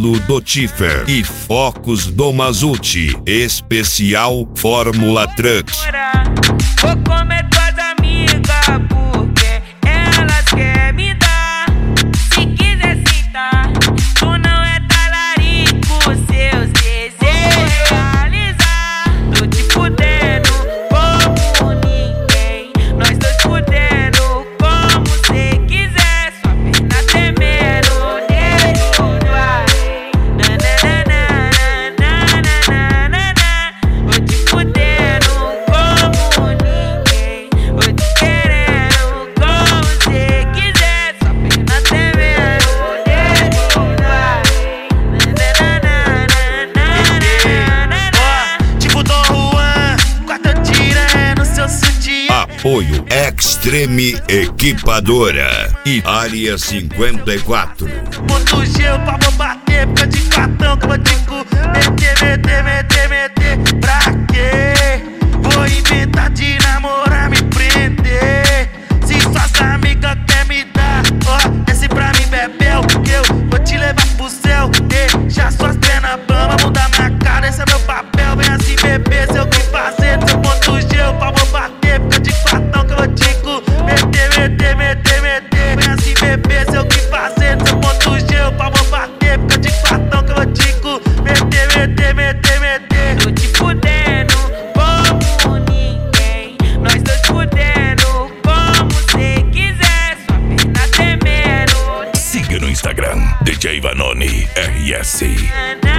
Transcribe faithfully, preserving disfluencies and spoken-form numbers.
Modelo do Tiffer e focos do Mazuti. Especial Fórmula Trucks. Vou comer tuas amigas porque elas querem me dar. Se quiser sentar, tu não é talarico, seus desejos realizar. Tô te fudendo como ninguém, nós dois fudendo como cê quiser. Sua perna tremendo, dedo no além. Nananana, vou te fudendo como ninguém, vou te querendo como cê quiser. Sua perna tremendo, dedo no além. Ó, tipo Dom Juan, quarta tira é no seu sutiã. Apoio Extreme Equipadora e Área cinquenta e quatro. Ponto G, eu pra vou bater, fica de cartão que eu vou te cu. Meter, meter, meter, meter, pra quê? Vou inventar de namorar, me prender. Se suas amigas quer me dar, ó, desce pra mim, bebel, que eu vou te levar pro céu. Deixa suas pernas bamba, mudar minha cara, esse é meu papel. Vem assim, bebê, se eu que fazer, seu ponto G, eu pra vou bater, fica de cartão que eu vou te cu. Meter, meter, meter, meter, vem assim, bebê, se eu que fazer, seu ponto G, eu pra vou bater, fica de cartão que eu vou te cu. Meter, meter, meter, meter. Tô te fudendo como ninguém, nós dois fudendo como cê quiser. Sua perna tremendo. Siga no Instagram, D J Vanoni R S.